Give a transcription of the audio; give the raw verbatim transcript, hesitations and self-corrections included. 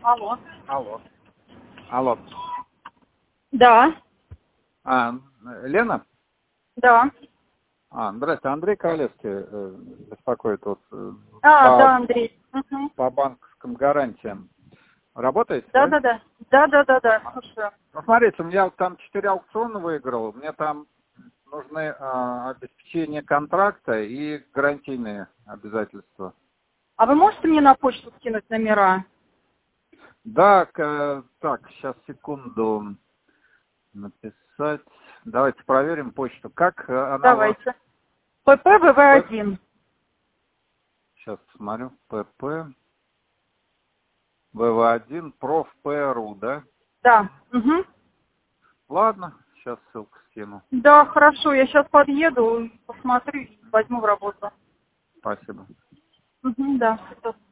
Алло. Алло. Алло. Да. А, Лена? Да. А, здрасте, Андрей Ковалевский э, беспокоит вот, э, А, по, да, Андрей. Угу. по банковским гарантиям. Работаете, Да, да? да, да. Да, да, да, да. Слушаю. Ну, смотрите, у меня вот там четыре аукциона выиграл, мне там нужны э, обеспечение контракта и гарантийные обязательства. А вы можете мне на почту скинуть номера? Да, к, так, сейчас секунду написать. Давайте проверим почту. Как э, она у вас? Давайте. ПП ВВ один. Сейчас посмотрю. ПП ВВ один проф.пру, да? Да. Угу. Ладно, сейчас ссылку скину. Да, хорошо. Я сейчас подъеду, посмотрю и возьму в работу. Спасибо. Угу, да.